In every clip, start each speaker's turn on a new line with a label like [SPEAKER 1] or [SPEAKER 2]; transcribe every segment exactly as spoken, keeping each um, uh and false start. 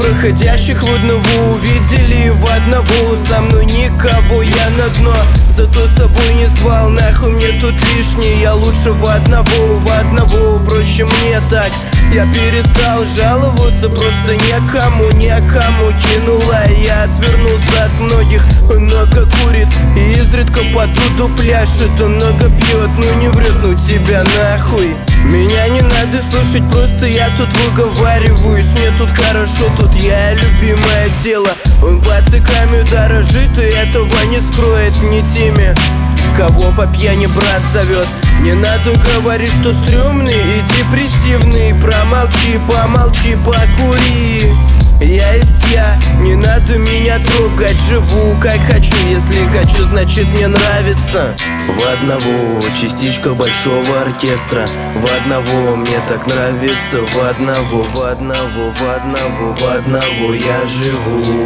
[SPEAKER 1] проходящих в одного увидели в одного. Со мной никого, я на дно, зато с собой не звал. Нахуй мне тут лишний, я лучше в одного, в одного. Проще мне так, я перестал жаловаться, просто некому, некому кинула. Я отвернулся от многих, он много курит и изредка по туду пляшет. Он много пьет, ну не врет, ну тебя нахуй. Меня не надо слушать, просто я тут выговариваюсь. Мне тут хорошо, тут я любимое дело. Он пациками дорожит, и этого не скроет ни теми, кого по пьяни брат зовет. Не надо говорить, что стрёмный и депрессивный. Промолчи, помолчи, покури. Я есть я, не надо меня трогать. Живу как хочу, если хочу, значит мне нравится. В одного частичка большого оркестра. В одного мне так нравится. В одного, в одного, в одного, в одного я живу.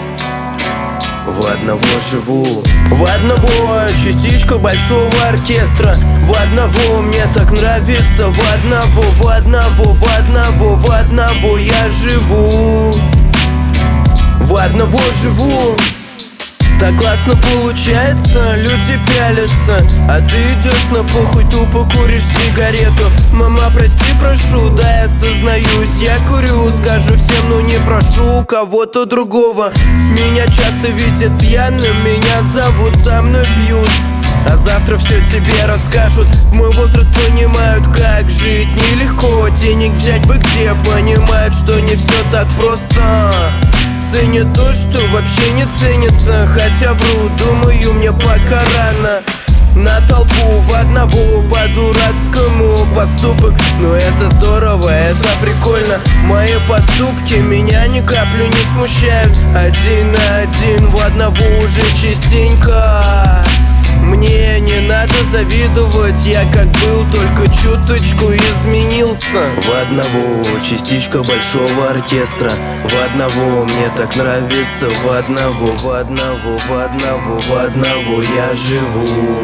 [SPEAKER 1] В одного живу. В одного частичка большого оркестра. В одного мне так нравится. В одного, в одного, в одного, в одного я живу. В одного живу. Так классно получается, люди пялятся, а ты идешь на похуй, тупо куришь сигарету. Мама, прости, прошу, да я сознаюсь, я курю, скажу всем, но не прошу у кого-то другого. Меня часто видят пьяным, меня зовут, со мной пьют, а завтра все тебе расскажут. В мой возраст понимают, как жить нелегко, денег взять бы где, понимают, что не все так просто. Ценят то, что вообще не ценится, хотя вру, думаю, мне пока рано. На толпу в одного по-дурацкому поступок. Но это здорово, это прикольно. Мои поступки меня ни каплю не смущают. Один на один в одного уже частенько. Мне не надо завидовать, я как был, только чуточку изменился. В одного частичка большого оркестра. В одного мне так нравится. В одного, в одного, в одного, в одного я живу.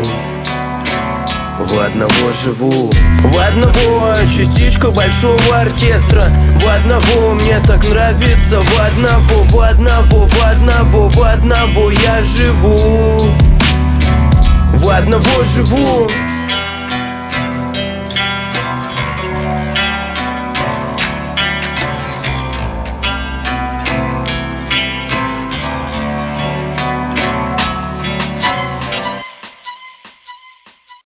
[SPEAKER 1] В одного живу. В одного частичка большого оркестра. В одного мне так нравится. В одного, в одного, в одного, в одного я живу. В одного живу.